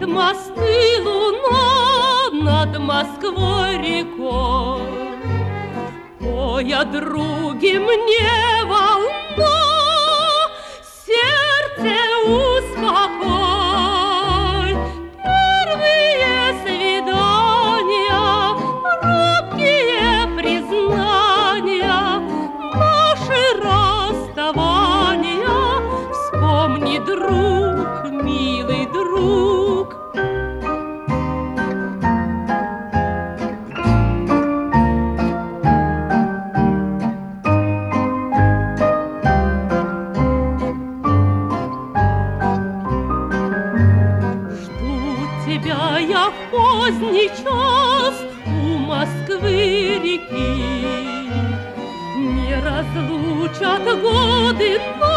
мосты луна над Москвой рекой. Ой, о друге мне волна, сердце успокой. Первые свидания, робкие признания, наши расставания. Вспомни, друг, милый друг. Тебя я в поздний час у Москвы реки. Не разлучат годы нас.